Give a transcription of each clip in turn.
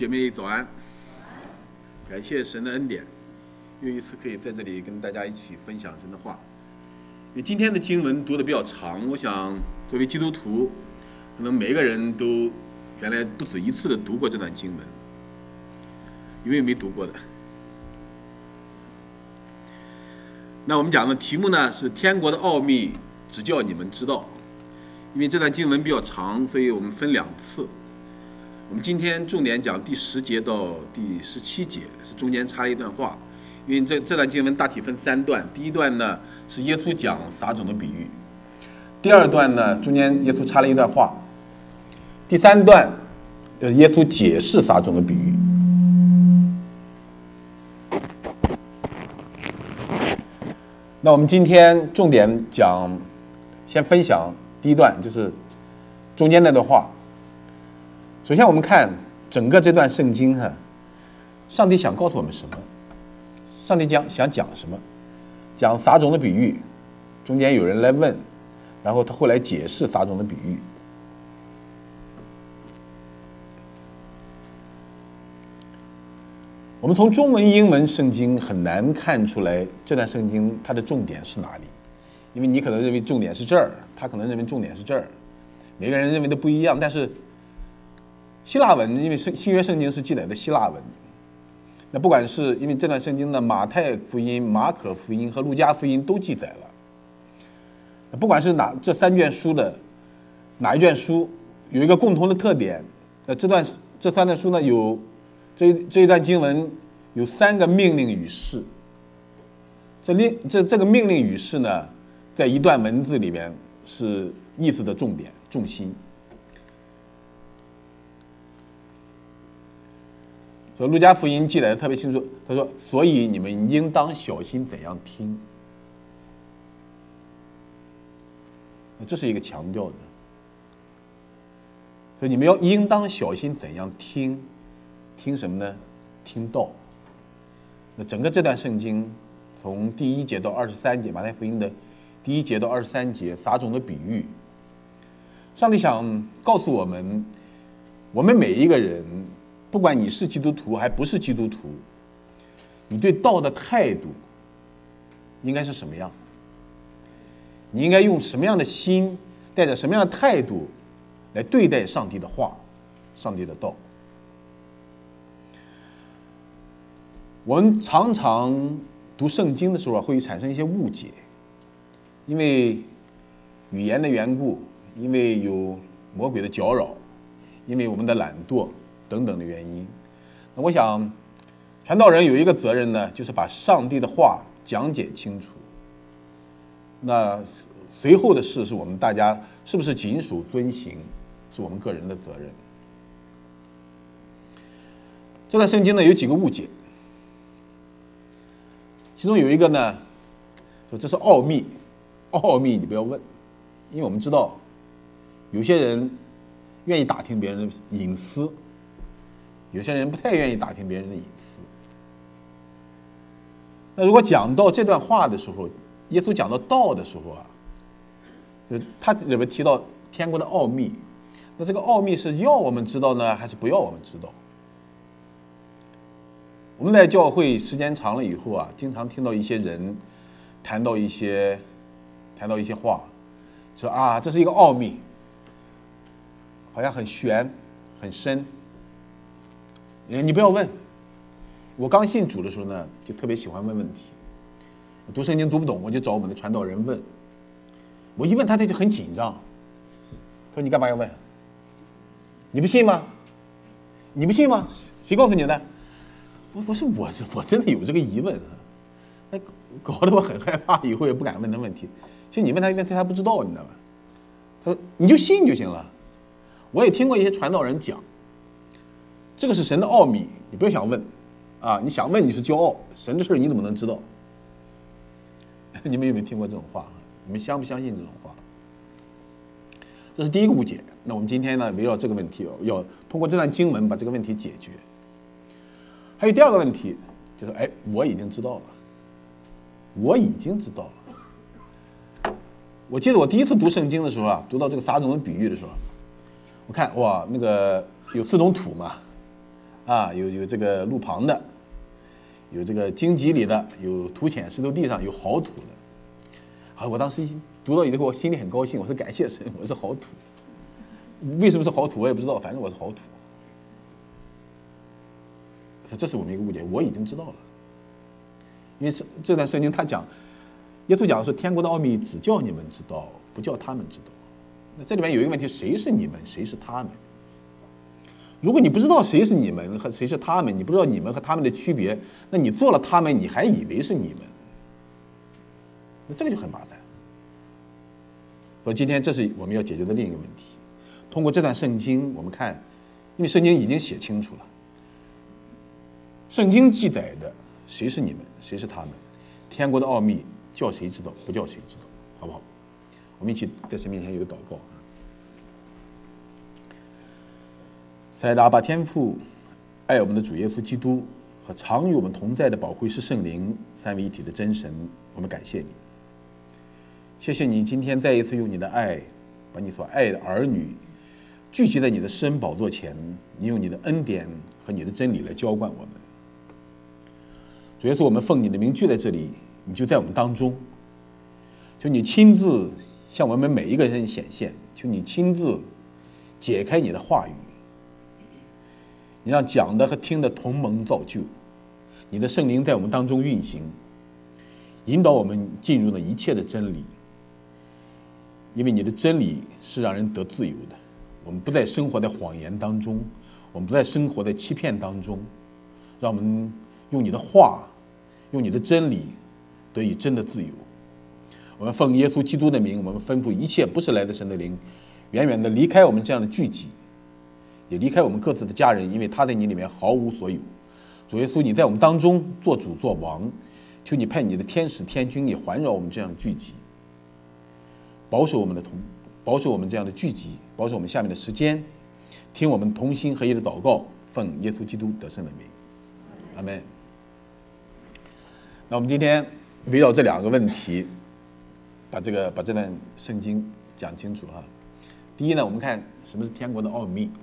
姐妹早安，感谢神的恩典，又一次可以在这里跟大家一起分享神的话。因为今天的经文读得比较长，我想作为基督徒，可能每一个人都原来不止一次的读过这段经文，有没有没读过的？那我们讲的题目呢是天国的奥秘，只叫你们知道。因为这段经文比较长，所以我们分两次。我们今天重点讲第10节到第17节，是中间插了一段话。因为这段经文大体分3段，第一段呢是耶稣讲撒种的比喻，第二段呢中间耶稣插了一段话，第3段就是耶稣解释撒种的比喻。那我们今天重点讲，先分享第一段，就是中间那段话。首先我们看整个这段圣经上帝想告诉我们什么？上帝想讲什么？讲撒种的比喻，中间有人来问，然后他后来解释撒种的比喻。我们从中文、英文圣经很难看出来这段圣经它的重点是哪里，因为你可能认为重点是这儿，他可能认为重点是这儿，每个人认为的不一样。但是希腊文，因为新约圣经是记载的希腊文，那不管是因为这段圣经的马太福音、马可福音和路加福音都记载了，不管是这3卷书的哪一卷书，有一个共同的特点，这3段书呢有这一段经文有3个命令语式，这个命令语式呢，在一段文字里面是意思的重点重心。所以路加福音记载的特别清楚，他说：“所以你们应当小心怎样听。”这是一个强调的，所以你们应当小心怎样听。听什么呢？听道。那整个这段圣经，从第1节到23节，马太福音的第1节到23节，撒种的比喻，上帝想告诉我们，我们每一个人，不管你是基督徒还不是基督徒，你对道的态度应该是什么样？你应该用什么样的心，带着什么样的态度来对待上帝的话，上帝的道。我们常常读圣经的时候会产生一些误解，因为语言的缘故，因为有魔鬼的搅扰，因为我们的懒惰等等的原因。那我想传道人有一个责任呢，就是把上帝的话讲解清楚。那随后的事是我们大家是不是谨守遵行，是我们个人的责任。这段圣经呢有几个误解，其中有一个呢，说这是奥秘，奥秘你不要问，因为我们知道有些人愿意打听别人的隐私，有些人不太愿意打听别人的隐私。那如果讲到这段话的时候，耶稣讲到道的时候就他里面提到天国的奥秘，那这个奥秘是要我们知道呢，还是不要我们知道？我们在教会时间长了以后经常听到一些人谈到一些话，说这是一个奥秘，好像很玄很深。你不要问。我刚信主的时候呢，就特别喜欢问问题。读圣经读不懂，我就找我们的传道人问。我一问他就很紧张，他说：“你干嘛要问？你不信吗？你不信吗？谁告诉你的？”我真的有这个疑问，搞得我很害怕，以后也不敢问他问题。其实你问他一问题，他不知道，你知道吧？他说你就信就行了。我也听过一些传道人讲，这个是神的奥秘，你不要想问你想问你是骄傲，神的事你怎么能知道？你们有没有听过这种话？你们相不相信这种话？这是第一个误解。那我们今天呢，围绕这个问题，要通过这段经文把这个问题解决。还有第二个问题，就是我已经知道了，我已经知道了。我记得我第一次读圣经的时候读到这个撒种的比喻的时候，我看那个有4种土嘛， 啊，有这个路旁的，有这个荆棘里的，有土浅石头地上，有好土的。好，我当时读到以后，我心里很高兴，我说感谢神，我是好土。为什么是好土我也不知道，反正我是好土。这是我们一个误解，我已经知道了。因为这段圣经他讲，耶稣讲的是天国的奥秘只叫你们知道，不叫他们知道。那这里面有一个问题，谁是你们，谁是他们？如果你不知道谁是你们和谁是他们，你不知道你们和他们的区别，那你做了他们，你还以为是你们，那这个就很麻烦。所以今天这是我们要解决的另一个问题。通过这段圣经，我们看，因为圣经已经写清楚了，圣经记载的谁是你们，谁是他们，天国的奥秘叫谁知道，不叫谁知道，好不好？我们一起在神面前有个祷告。在阿爸天父爱我们的主耶稣基督和常与我们同在的宝贵师圣灵三位一体的真神，我们感谢你。谢谢你今天再一次用你的爱把你所爱的儿女聚集在你的施恩宝座前，你用你的恩典和你的真理来浇灌我们。主耶稣，我们奉你的名聚在这里，你就在我们当中，求你亲自向我们每一个人显现，求你亲自解开你的话语，你让讲的和听的同盟造就，你的圣灵在我们当中运行，引导我们进入了一切的真理。因为你的真理是让人得自由的，我们不再生活在谎言当中，我们不再生活在欺骗当中，让我们用你的话，用你的真理得以真的自由。我们奉耶稣基督的名，我们吩咐一切不是来自神的灵远远的离开我们这样的聚集，也离开我们各自的家人，因为他在你里面毫无所有。主耶稣，你在我们当中做主做王，求你派你的天使天军也环绕我们这样的聚集，保守我们这样的聚集，保守我们下面的时间，听我们同心合一的祷告，奉耶稣基督得胜的名，阿们。那我们今天围绕这两个问题，把这段圣经讲清楚哈。第一呢，我们看什么是天国的奥秘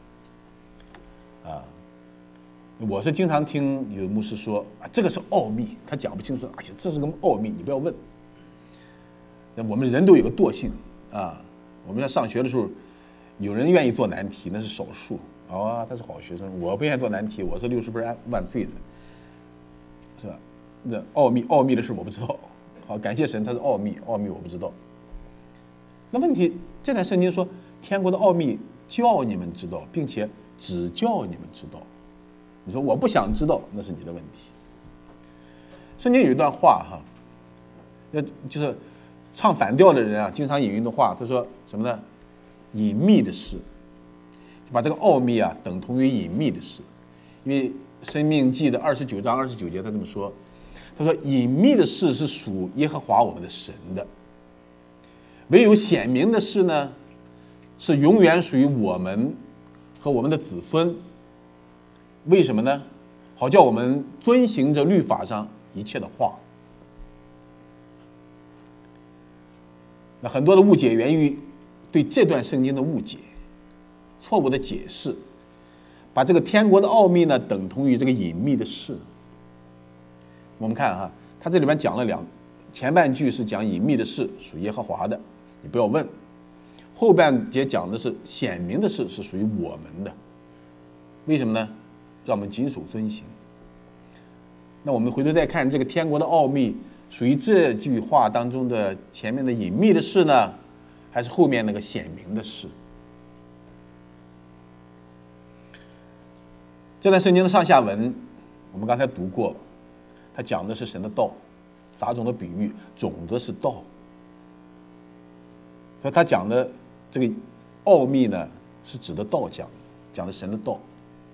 啊？我是经常听有牧师说啊，这个是奥秘，他讲不清楚，哎呀，这是个奥秘，你不要问。那我们人都有个惰性啊，我们在上学的时候，有人愿意做难题，那是少数啊，他是好学生。我不愿意做难题，我是60分万岁的，是吧？那奥秘的事我不知道，好，感谢神，他是奥秘我不知道。那问题，这段圣经说天国的奥秘叫你们知道，并且只叫你们知道。你说我不想知道，那是你的问题。圣经有一段话哈，就是唱反调的人啊，经常引用的话，他说什么呢？隐秘的事，就把这个奥秘啊等同于隐秘的事。因为申命记的29章29节他这么说，他说隐秘的事是属耶和华我们的神的，唯有显明的事呢，是永远属于我们和我们的子孙。为什么呢？好叫我们遵行着律法上一切的话。那很多的误解源于对这段圣经的误解，错误的解释，把这个天国的奥秘呢等同于这个隐秘的事。我们看哈，他这里面讲了前半句是讲隐秘的事属耶和华的，你不要问；后半节讲的是显明的事是属于我们的。为什么呢？让我们谨守遵行。那我们回头再看这个天国的奥秘，属于这句话当中的前面的隐秘的事呢，还是后面那个显明的事？这段圣经的上下文我们刚才读过，它讲的是神的道，撒种的比喻，种子是道，所以他讲的这个奥秘呢，是指的道讲的神的道。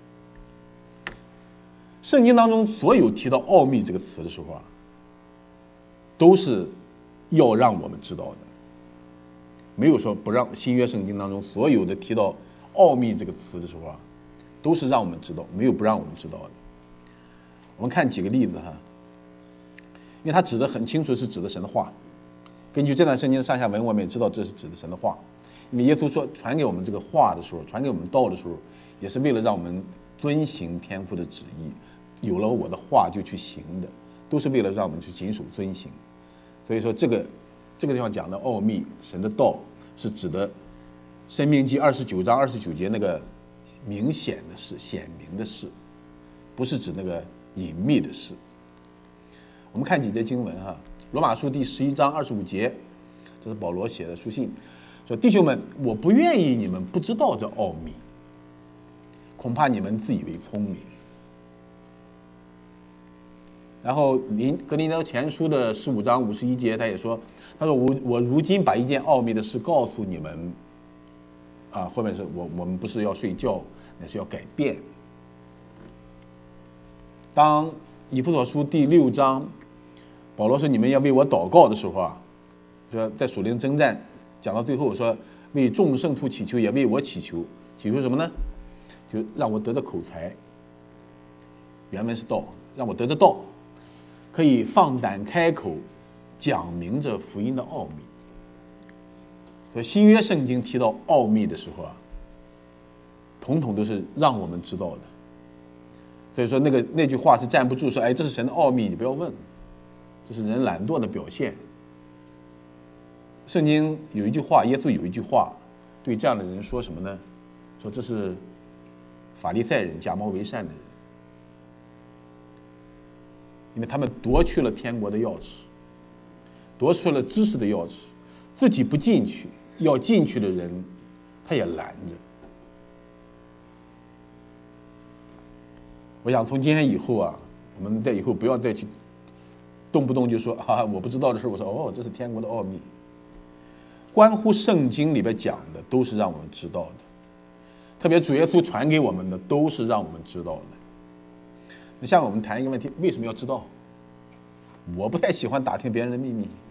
圣经当中所有提到奥秘这个词的时候啊，都是要让我们知道的，没有说不让。新约圣经当中所有的提到奥秘这个词的时候啊，都是让我们知道，没有不让我们知道的。我们看几个例子哈，因为它指的很清楚，是指的神的话。根据这段圣经的上下文，我们也知道这是指的神的话。因为耶稣说传给我们这个话的时候，传给我们道的时候，也是为了让我们遵行天父的旨意，有了我的话就去行的，都是为了让我们去谨守遵行。所以说这个地方讲的奥秘，神的道是指的申命记29章29节那个明显的事、显明的事，不是指那个隐秘的事。我们看几节经文哈，罗马书第11章25节，这是保罗写的书信，说弟兄们，我不愿意你们不知道这奥秘，恐怕你们自以为聪明。然后格林多前书的15章51节，他也说，他说我如今把一件奥秘的事告诉你们，后面是我们不是要睡觉，乃是要改变。当以弗所书第6章，保罗说你们要为我祷告的时候说在属灵征战讲到最后说为众圣徒祈求，也为我祈求，祈求什么呢？就让我得着口才，原文是道，让我得着道，可以放胆开口讲明这福音的奥秘。所以新约圣经提到奥秘的时候统统都是让我们知道的。所以说那句话是站不住，说哎，这是神的奥秘，你不要问，这是人懒惰的表现。圣经有一句话，耶稣有一句话，对这样的人说什么呢？说这是法利赛人，假冒为善的人，因为他们夺去了天国的钥匙，夺去了知识的钥匙，自己不进去，要进去的人他也拦着。我想从今天以后我们在以后不要再去动不动就说我不知道的事，我说这是天国的奥秘。关乎圣经里边讲的都是让我们知道的，特别主耶稣传给我们的都是让我们知道的。那下面我们谈一个问题，为什么要知道？我不太喜欢打听别人的秘密。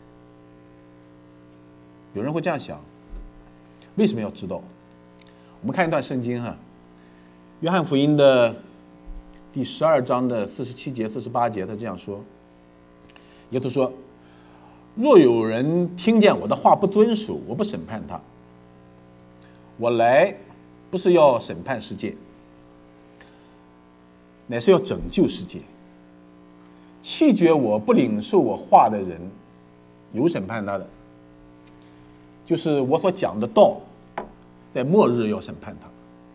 有人会这样想，为什么要知道？我们看一段圣经约翰福音的第12章的47节、48节，他这样说：耶稣说，若有人听见我的话不遵守，我不审判他。我来不是要审判世界，乃是要拯救世界。弃绝我不领受我话的人，有审判他的，就是我所讲的道，在末日要审判他。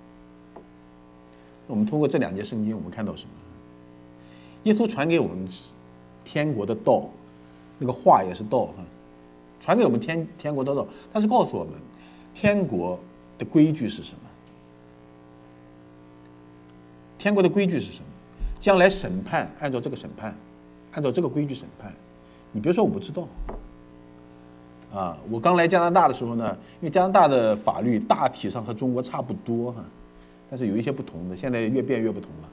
我们通过这2节圣经，我们看到什么？耶稣传给我们天国的道，那个话也是道传给我们天国的道，他是告诉我们天国的规矩是什么？天国的规矩是什么？将来审判按照这个审判，按照这个规矩审判。你别说我不知道我刚来加拿大的时候呢，因为加拿大的法律大体上和中国差不多但是有一些不同的，现在越变越不同了。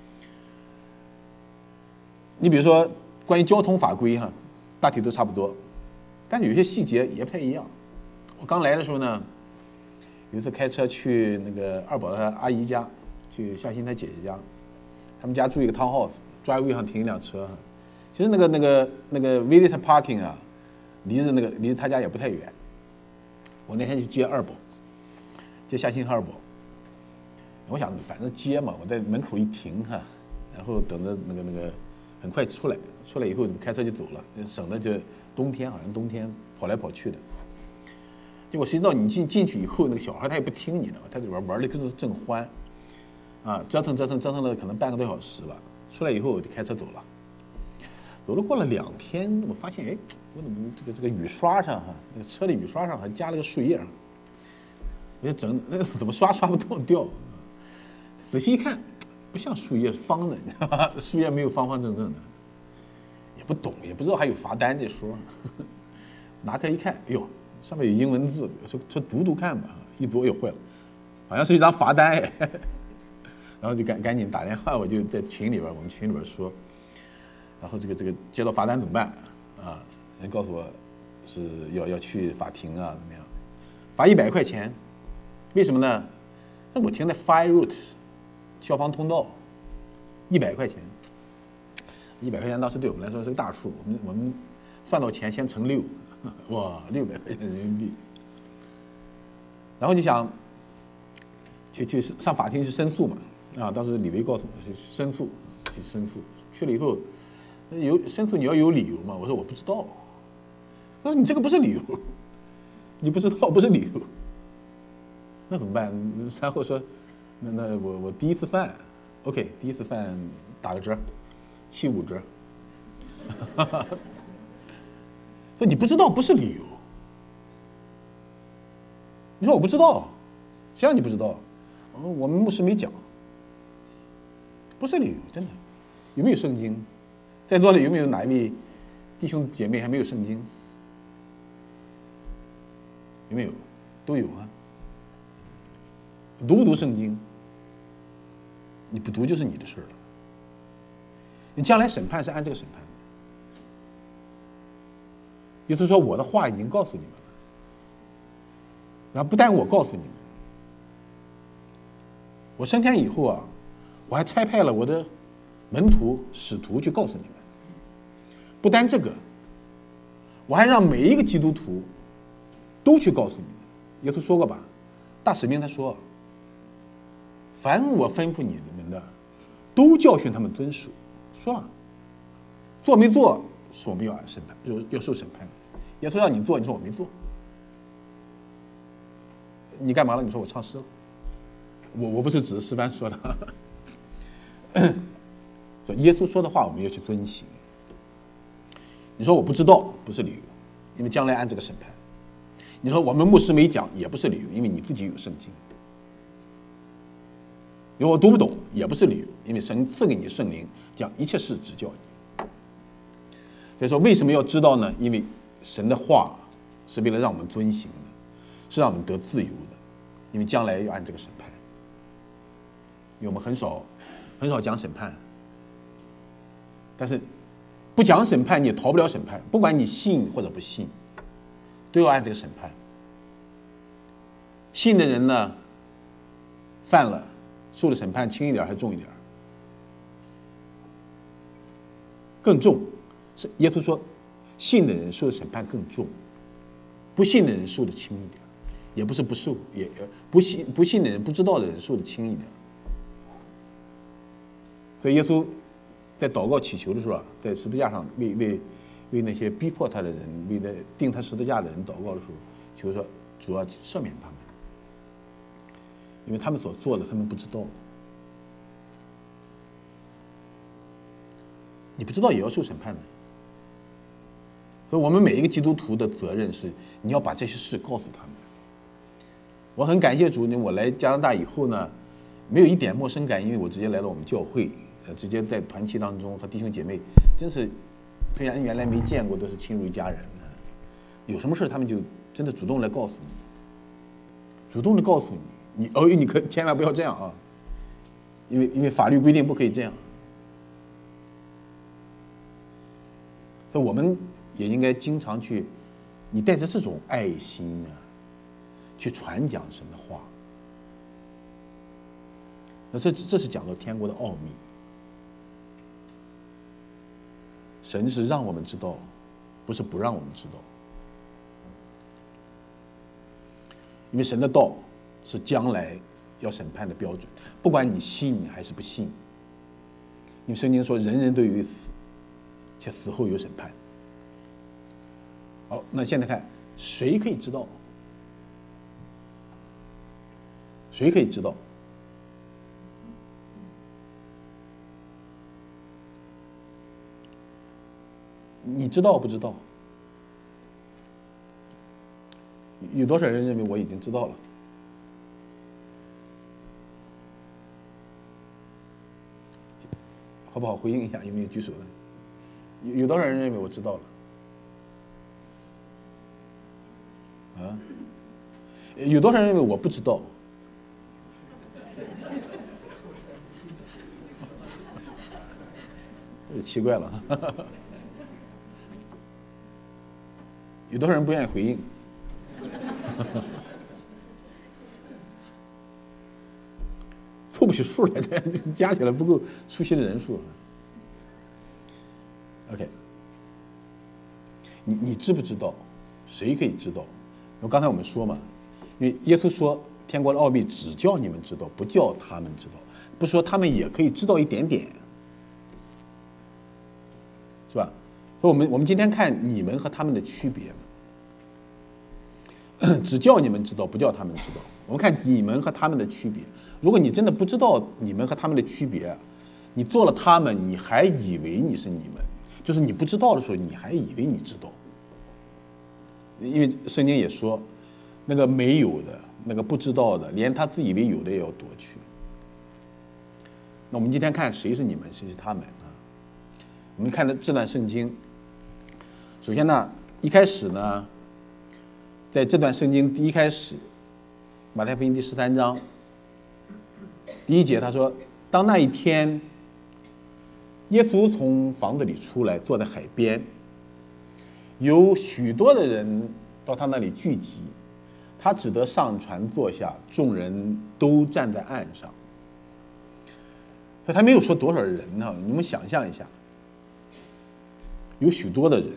你比如说关于交通法规大体都差不多，但是有些细节也不太一样。我刚来的时候呢，有一次开车去那个二宝他阿姨家，去夏欣他姐姐家，他们家住一个 townhouse， driveway 上停一辆车其实那个 visitor parking离他家也不太远。我那天去接二宝，接夏欣和二宝。我想反正接嘛，我在门口一停然后等着那个很快出来以后开车就走了，省得就冬天好像冬天跑来跑去的。结果谁知道你进去以后，那个小孩他也不听你的，他在玩的正欢折腾了可能半个多小时了。出来以后就开车走了，走了过了2天，我发现我怎么这个雨刷上那个车的雨刷上还加了个树叶我就整怎么刷不动掉。仔细一看，不像树叶方的，你知道吧？树叶没有方方正正的，也不懂，也不知道还有罚单这说。拿开一看，哎呦，上面有英文字，说读看吧。一读，哎呦坏了，好像是一张罚单然后就赶紧打电话，我就在我们群里边说，然后这个接到罚单怎么办人告诉我是要去法庭怎么样，罚100块钱，为什么呢？那我停在 Fire Route。消防通道，100块钱，100块钱当时对我们来说是个大数，我们算到钱先乘6，哇，600块钱人民币。然后就想去上法庭去申诉嘛， 啊，当时李维告诉我去申诉，去申诉，去了以后，申诉你要有理由嘛？我说我不知道。他说你这个不是理由，你不知道不是理由，那怎么办？然后说，那我第一次犯 ，OK， 第一次犯打个折，75折。说你不知道不是理由，你说我不知道，谁让你不知道？我们牧师没讲，不是理由，真的。有没有圣经？在座的有没有哪一位弟兄姐妹还没有圣经？有没有？都有啊。读不读圣经？你不读就是你的事了。你将来审判是按这个审判的。也就是说，我的话已经告诉你们了。然后不但我告诉你们，我升天以后啊，我还差派了我的门徒、使徒去告诉你们。不单这个，我还让每一个基督徒都去告诉你们。耶稣说过吧，大使命他说，凡我吩咐你们的，都教训他们遵守。说了，做没做是我们要审判，要受审判的。耶稣让你做，你说我没做，你干嘛了？你说我唱诗了。我不是指示范说的，说耶稣说的话我们要去遵行。你说我不知道不是理由，因为将来按这个审判。你说我们牧师没讲也不是理由，因为你自己有圣经。因为我读不懂也不是理由，因为神赐给你圣灵，将一切事指教你。所以说为什么要知道呢？因为神的话是为了让我们遵行的，是让我们得自由的，因为将来要按这个审判。因为我们很少讲审判，但是不讲审判你也逃不了审判，不管你信或者不信，都要按这个审判。信的人呢，犯了受的审判轻一点还是重一点？更重。是耶稣说，信的人受的审判更重，不信的人受的轻一点，也不是不受，也不信的人不知道的人受的轻一点。所以耶稣在祷告祈求的时候啊，在十字架上为那些逼迫他的人，为那钉他十字架的人祷告的时候，求说主要赦免他们，因为他们所做的他们不知道。你不知道也要受审判的。所以我们每一个基督徒的责任是，你要把这些事告诉他们。我很感谢主，我来加拿大以后呢，没有一点陌生感，因为我直接来到我们教会，直接在团契当中和弟兄姐妹，真是虽然原来没见过，都是亲如家人。有什么事他们就真的主动来告诉你，主动的告诉你，你可千万不要这样啊，因为法律规定不可以这样。所以我们也应该经常去，你带着这种爱心啊，去传讲神的话。那这是讲到天国的奥秘。神是让我们知道，不是不让我们知道。因为神的道是将来要审判的标准，不管你信还是不信。因为圣经说人人都有一死，且死后有审判。好，那现在看谁可以知道？谁可以知道？你知道不知道？有多少人认为我已经知道了？好不好？回应一下，有没有举手的？有多少人认为我知道了？啊？有多少人认为我不知道？奇怪了，有多少人不愿意回应？凑不起数来，这加起来不够出席的人数。OK， 你知不知道？谁可以知道？刚才我们说嘛，因为耶稣说天国的奥秘只叫你们知道，不叫他们知道。 不是说他们也可以知道一点点，是吧？所以我们今天看你们和他们的区别，只叫你们知道，不叫他们知道。我们看你们和他们的区别。如果你真的不知道你们和他们的区别，你做了他们，你还以为你是你们，就是你不知道的时候，你还以为你知道。因为圣经也说，那个没有的，那个不知道的，连他自以为有的也要夺去。那我们今天看谁是你们，谁是他们啊？我们看的这段圣经，首先呢，一开始呢，在这段圣经第一开始，马太福音第13章第1节，他说：“当那一天，耶稣从房子里出来，坐在海边，有许多的人到他那里聚集，他只得上船坐下，众人都站在岸上。”所以他没有说多少人呢，你们想象一下，有许多的人，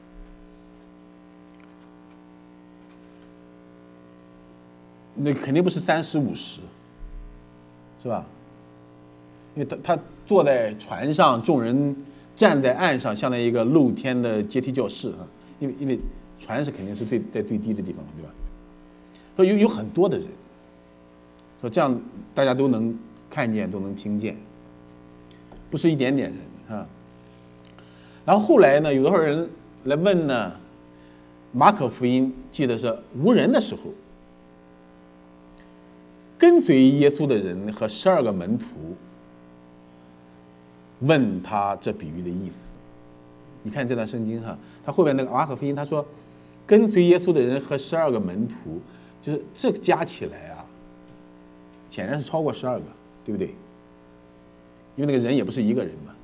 那肯定不是30、50，是吧？因为他坐在船上，众人站在岸上，相当于一个露天的阶梯教室啊。因为船是肯定是在最低的地方，对吧？所以有很多的人，说这样大家都能看见，都能听见，不是一点点人啊。然后后来呢，有多少人来问呢？马可福音记得是无人的时候，跟随耶稣的人和12个门徒问他这比喻的意思。你看这段圣经哈，他后边那个马可福音他说，跟随耶稣的人和12个门徒，就是这个加起来啊，显然是超过12个，对不对？因为那个人也不是一个人嘛，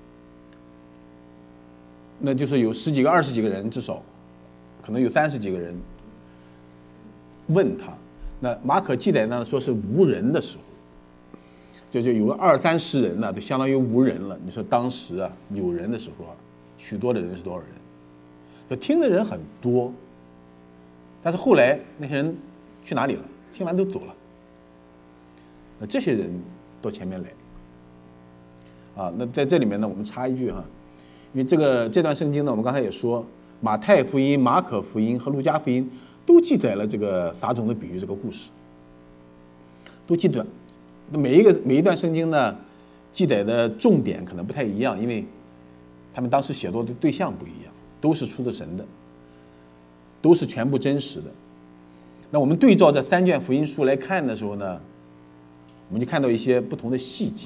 那就是有10几个、20几个人，至少可能有30几个人问他。那马可记载呢，说是无人的时候，就有个20、30人呢，就相当于无人了。你说当时啊，有人的时候啊，许多的人是多少人？就听的人很多，但是后来那些人去哪里了？听完都走了。那这些人到前面来，啊，那在这里面呢，我们插一句哈，因为这段圣经呢，我们刚才也说，马太福音、马可福音和路加福音都记载了这个撒种的比喻这个故事，都记载。那每一段圣经呢，记载的重点可能不太一样，因为他们当时写作的对象不一样，都是出自神的，都是全部真实的。那我们对照这3卷福音书来看的时候呢，我们就看到一些不同的细节。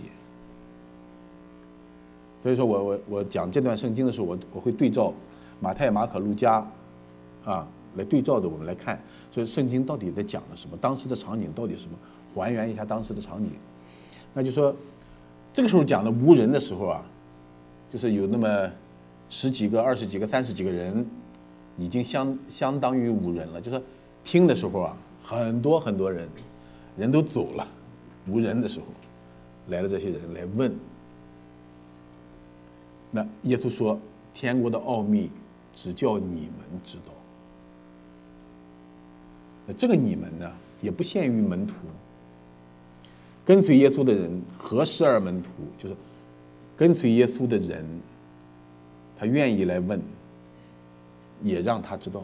所以说我讲这段圣经的时候，我会对照马太、马可、路加，啊，来对照着我们来看，所以圣经到底在讲的什么，当时的场景到底什么，还原一下当时的场景。那就说这个时候讲的无人的时候啊，就是有那么10几个、20几个、30几个人，已经相当于无人了。就是听的时候啊，很多人都走了，无人的时候，来了这些人来问。那耶稣说，天国的奥秘只叫你们知道。那这个你们呢，也不限于门徒，跟随耶稣的人和12门徒，就是跟随耶稣的人，他愿意来问，也让他知道。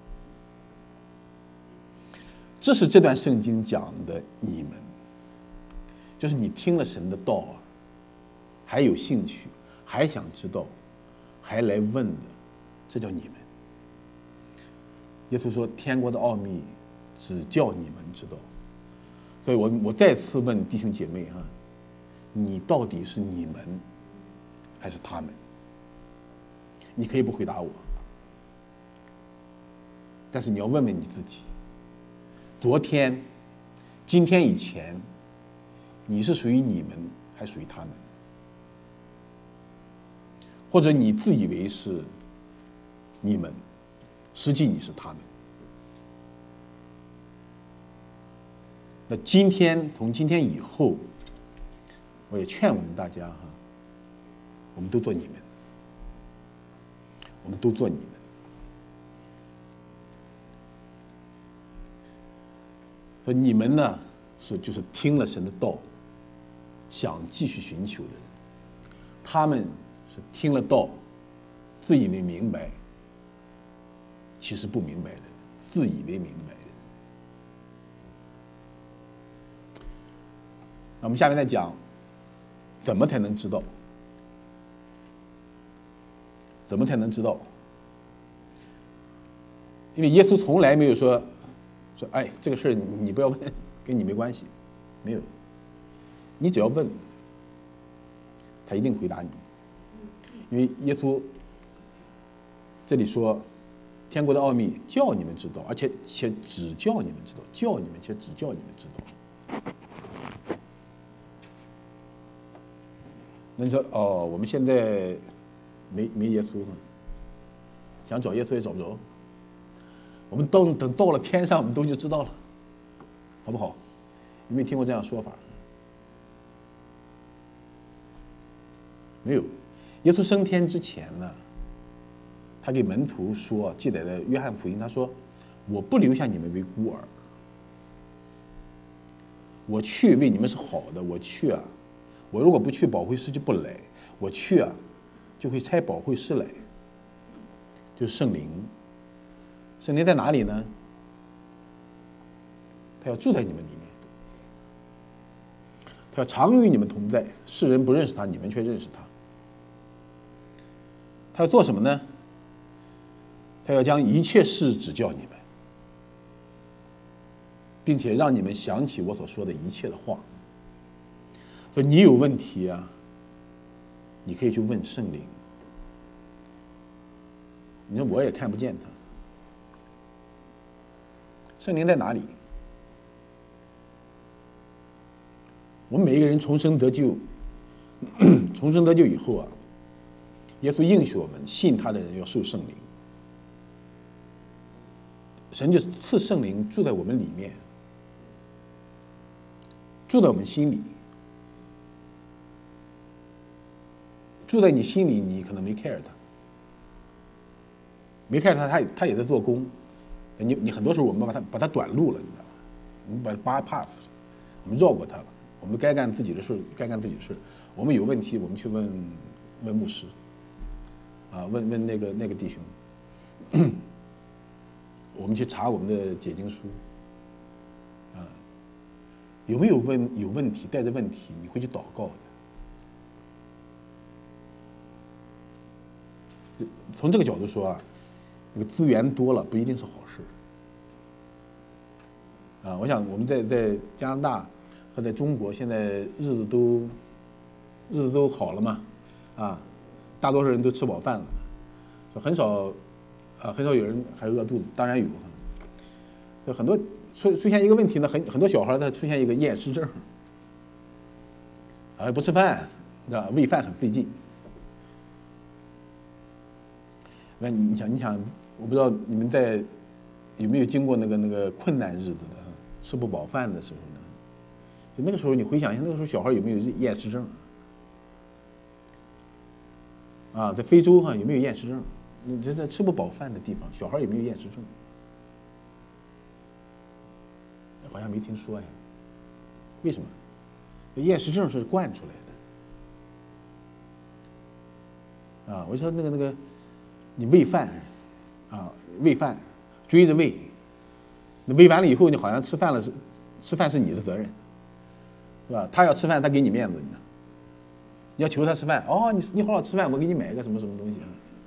这是这段圣经讲的你们，就是你听了神的道啊，还有兴趣，还想知道，还来问的，这叫你们。耶稣说，天国的奥秘只叫你们知道。所以我再次问弟兄姐妹啊，你到底是你们还是他们？你可以不回答我，但是你要问问你自己，昨天、今天以前，你是属于你们还属于他们？或者你自以为是你们，实际你是他们？那从今天以后，我也劝我们大家哈，我们都做你们，我们都做你们。说你们呢，就是听了神的道， 想继续寻求的人，他们是听了道，自以为明白，其实不明白的人，自以为明白的人。那我们下面再讲，怎么才能知道？怎么才能知道？因为耶稣从来没有说，哎，这个事儿你不要问，跟你没关系，没有。你只要问，他一定回答你。因为耶稣这里说，天国的奥秘叫你们知道，而且只叫你们知道，叫你们且只叫你们知道。那你说哦，我们现在没耶稣，想找耶稣也找不着。我们等到了天上，我们都就知道了，好不好？有没有听过这样说法？没有。耶稣升天之前呢，他给门徒说，记载的约翰福音，他说：“我不留下你们为孤儿，我去为你们是好的。我去啊，我如果不去，保惠师就不来；我去啊，就会差保惠师来，就是圣灵。圣灵在哪里呢？他要住在你们里面，他要常与你们同在。世人不认识他，你们却认识他。他要做什么呢？他要将一切事指教你们，并且让你们想起我所说的一切的话。所以你有问题啊，你可以去问圣灵。你说我也看不见他，圣灵在哪里？我们每一个人重生得救，重生得救以后啊，耶稣应许我们，信他的人要受圣灵。神就赐圣灵住在我们里面，住在我们心里，住在你心里，你可能没 care 他，没 care 他，他也在做工。你很多时候我们把他短路了，你知道吧？我们把他 bypass 了，我们绕过他了。我们该干自己的事，该干自己的事。我们有问题，我们去问牧师，啊，问那个弟兄。我们去查我们的解经书，啊，有没有有问题，带着问题你会去祷告的。从这个角度说啊，这个资源多了不一定是好事。啊，我想我们在加拿大和在中国现在日子都好了嘛，啊，大多数人都吃饱饭了，就很少有人还饿肚子，当然有，就很多出现一个问题呢，很多小孩他出现一个厌食症，啊，不吃饭，啊，喂饭很费劲。那你想，我不知道你们有没有经过那个困难日子的，吃不饱饭的时候呢？就那个时候，你回想一下，那个时候小孩有没有厌食症？啊，在非洲有没有厌食症？你这在吃不饱饭的地方，小孩有没有厌食症？好像没听说呀。为什么？厌食症是惯出来的。啊，我说那个，你喂饭，啊，喂饭，追着喂，那喂完了以后，你好像吃饭是你的责任，是吧？他要吃饭，他给你面子，你要求他吃饭，哦，你好好吃饭，我给你买一个什么什么东西。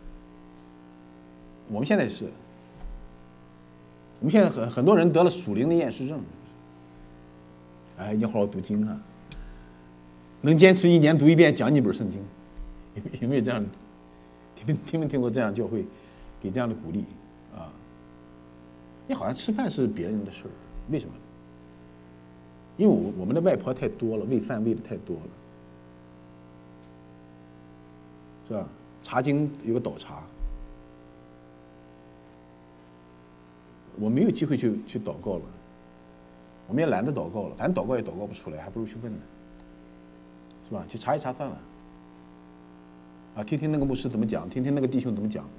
我们现在是，我们现在很多人得了属灵的厌食症。哎，你好好读经啊，能坚持1年读1遍讲几本圣经，有没有这样？听没听过这样教会给这样的鼓励啊？你好像吃饭是别人的事儿，为什么？因为我们的外婆太多了，喂饭喂的太多了，是吧？查经有个倒茶，我没有机会去祷告了，我们也懒得祷告了，反正祷告也祷告不出来，还不如去问呢，是吧？去查一查算了，啊，听听那个牧师怎么讲，听听那个弟兄怎么讲，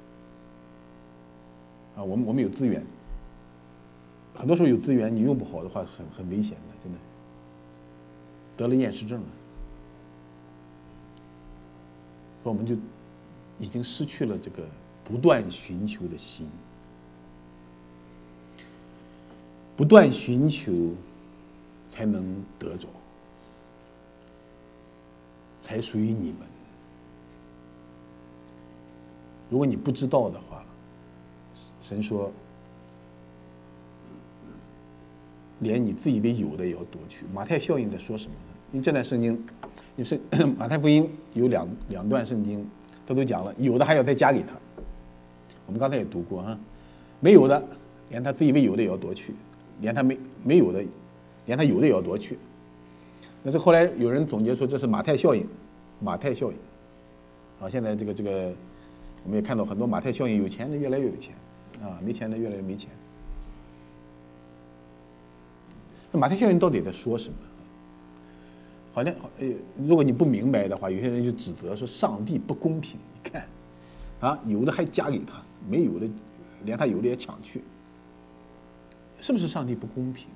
啊，我们有资源，很多时候有资源你用不好的话，很危险的，真的。 得了厌食症了，所以我们就已经失去了这个不断寻求的心。不断寻求，才能得着，才属于你们。如果你不知道的话，神说，连你自以为有的也要夺去。马太效应在说什么呢？因为这段圣经，马太福音有两段圣经，他都讲了，有的还要再加给他。我们刚才也读过啊，没有的，连他自以为有的也要夺去。连他没有的，连他有的也要夺去。那是后来有人总结说这是马太效应，马太效应。啊，现在这个我们也看到很多马太效应，有钱的越来越有钱，啊，没钱的越来越没钱。那马太效应到底在说什么？好像如果你不明白的话，有些人就指责说上帝不公平。你看，啊，有的还加给他，没有的连他有的也抢去。是不是上帝不公平？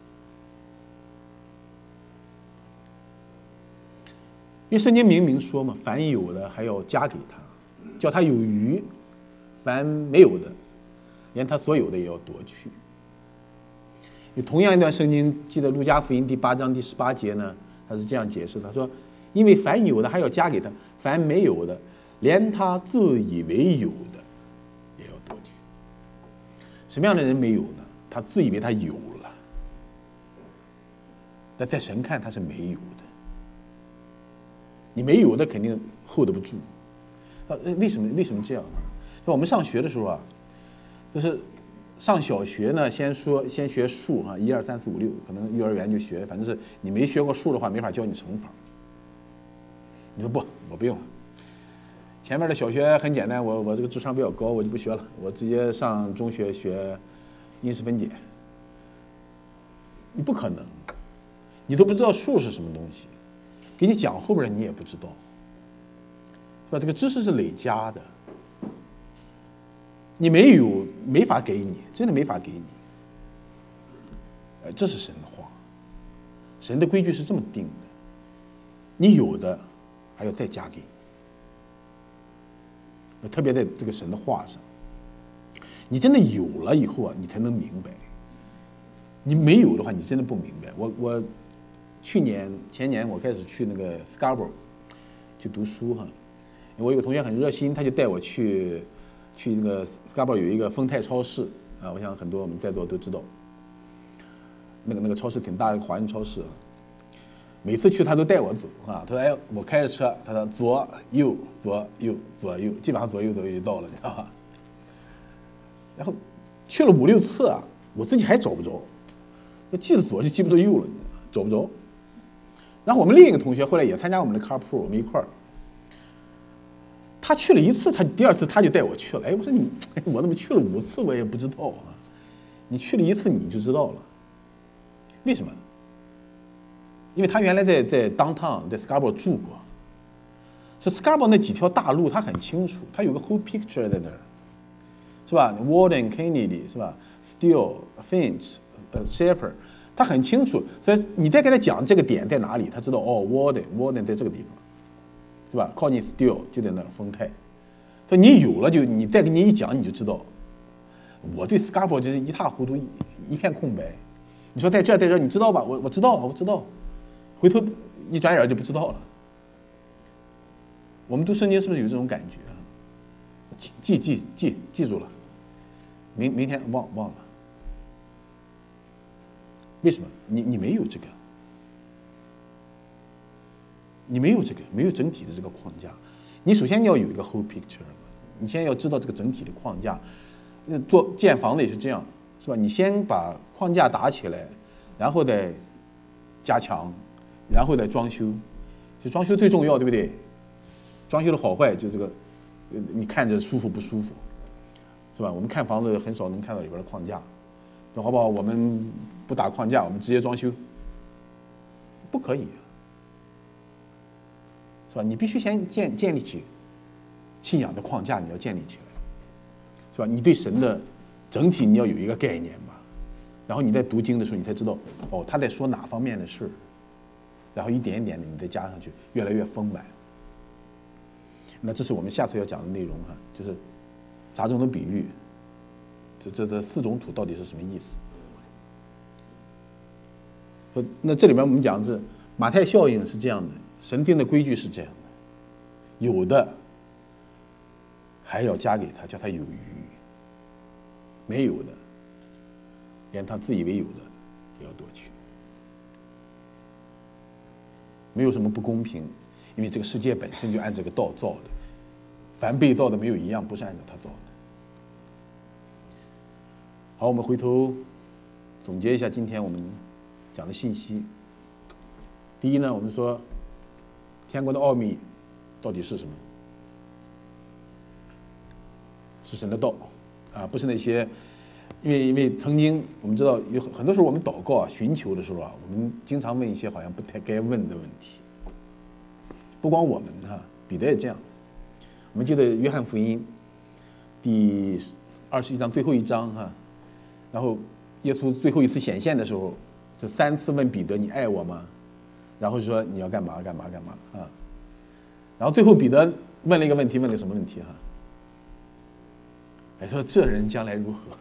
因为圣经明明说嘛，凡有的还要加给他，叫他有余；凡没有的，连他所有的也要夺去。有同样一段圣经，记得路加福音第8章第18节呢，他是这样解释：他说，因为凡有的还要加给他，凡没有的，连他自以为有的也要夺去。什么样的人没有呢？他自以为他有了，但在神看他是没有的。你没有的肯定 hold 不住。为什么这样呢？我们上学的时候啊，就是上小学呢，先学数啊，1、2、3、4、5、6，可能幼儿园就学，反正是你没学过数的话，没法教你乘法。你说不，我不用。前面的小学很简单，我这个智商比较高，我就不学了，我直接上中学学因式分解。你不可能，你都不知道数是什么东西，给你讲后边的你也不知道，是吧？这个知识是累加的，你没有没法给你，真的没法给你。这是神的话，神的规矩是这么定的，你有的还要再加给你。特别在这个神的话上，你真的有了以后啊，你才能明白。你没有的话，你真的不明白。我前年我开始去那个 Scarborough 去读书哈，我有个同学很热心，他就带我去那个 Scarborough 有一个丰泰超市啊，我想很多我们在座都知道，那个超市挺大的华人超市啊。每次去他都带我走啊，他说哎，我开着车，他说左右左右左右，基本上左右就到了，你知道吧？然后去了5、6次啊，我自己还找不着，我记得左就记不住右了，找不着。然后我们另一个同学后来也参加我们的 carpool， 我们一块儿，他去了1次，他第2次他就带我去了。哎，我说你，我怎么去了5次我也不知道啊？你去了1次你就知道了，为什么？因为他原来在 downtown 在 Scarborough 住过，所以 Scarborough 那几条大路他很清楚，他有个 whole picture 在那儿，是吧 ？Warden Kennedy 是吧 ？Steele Finch，Shepherd， 他很清楚，所以你再给他讲这个点在哪里，他知道哦 Warden 在这个地方，是吧？靠近 Steele 就在那儿丰泰，所以你有了就你再给你一讲你就知道。我对 Scarborough 就是一塌糊涂，一片空白。你说在这你知道吧？我知道。回头一转眼就不知道了。我们读圣经是不是有这种感觉？记住了，明天忘了。为什么？你没有这个，你没有这个，没有整体的这个框架。你首先要有一个 whole picture， 你先要知道这个整体的框架。做建房子也是这样，是吧？你先把框架打起来，然后再加强。然后再装修，就装修最重要，对不对？装修的好坏就这个，你看着舒服不舒服，是吧？我们看房子很少能看到里边的框架，说好不好？我们不打框架，我们直接装修，不可以，是吧？你必须先建立起信仰的框架，你要建立起来，是吧？你对神的整体你要有一个概念吧，然后你在读经的时候，你才知道哦，他在说哪方面的事儿。 然后一点一点的你再加上去，越来越丰满。那这是我们下次要讲的内容哈，就是撒种的比喻，这4种土到底是什么意思？那这里面我们讲的是马太效应是这样的，神定的规矩是这样的，有的还要加给他，叫他有余；没有的，连他自以为有的也要夺去。没有什么不公平，因为这个世界本身就按这个道造的，凡被造的没有一样不是按照他造的。好，我们回头总结一下今天我们讲的信息。第一呢，我们说天国的奥秘到底是什么？是神的道啊，不是那些，因为曾经我们知道有很多时候我们祷告啊、寻求的时候啊，我们经常问一些好像不太该问的问题。不光我们哈，彼得也这样。我们记得约翰福音第21章最后一章哈，然后耶稣最后一次显现的时候，就3次问彼得：“你爱我吗？”然后就说：“你要干嘛干嘛干嘛啊？”然后最后彼得问了一个问题，问了什么问题哈？哎，说这人将来如何？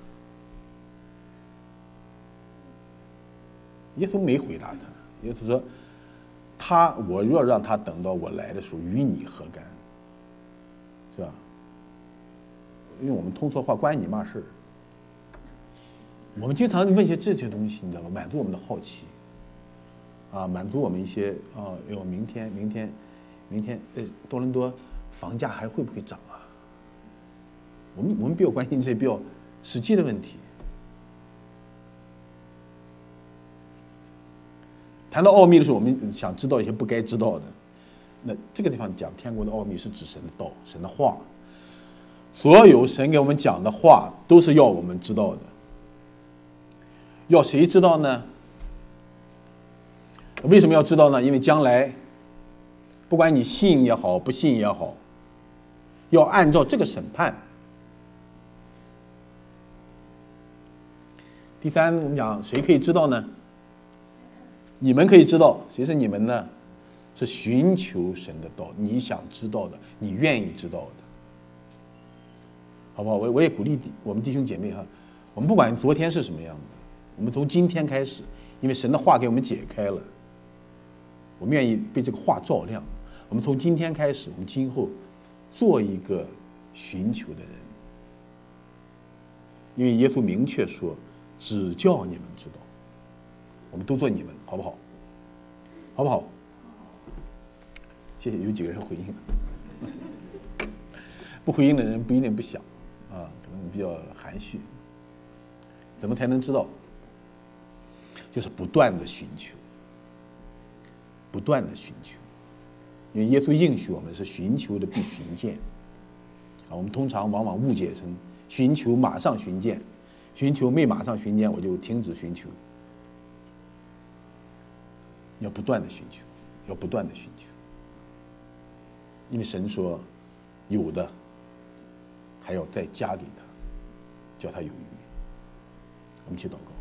耶稣没回答他，耶稣说：“我若让他等到我来的时候，与你何干？是吧？用我们通俗话，关你嘛事儿。”我们经常问些这些东西，你知道吗？满足我们的好奇，啊，满足我们一些明天，多伦多房价还会不会涨啊？我们比较关心这些比较实际的问题。谈到奥秘的时候，我们想知道一些不该知道的。那这个地方讲天国的奥秘，是指神的道、神的话。所有神给我们讲的话，都是要我们知道的。要谁知道呢？为什么要知道呢？因为将来，不管你信也好，不信也好，要按照这个审判。第三，我们讲谁可以知道呢？你们可以知道，谁是你们呢？是寻求神的道，你想知道的，你愿意知道的，好不好？我也鼓励我们弟兄姐妹哈，我们不管昨天是什么样的，我们从今天开始，因为神的话给我们解开了，我们愿意被这个话照亮。我们从今天开始，我们今后做一个寻求的人，因为耶稣明确说，只叫你们知道。我们都做你们，好不好？好不好？谢谢，有几个人回应，不回应的人不一定不想，啊，可能比较含蓄。怎么才能知道？就是不断的寻求，不断的寻求，因为耶稣应许我们是寻求的必寻见，啊，我们通常往往误解成寻求马上寻见，寻求没马上寻见我就停止寻求。要不断的寻求，要不断的寻求，因为神说，有的还要再加给他，叫他有余。我们去祷告。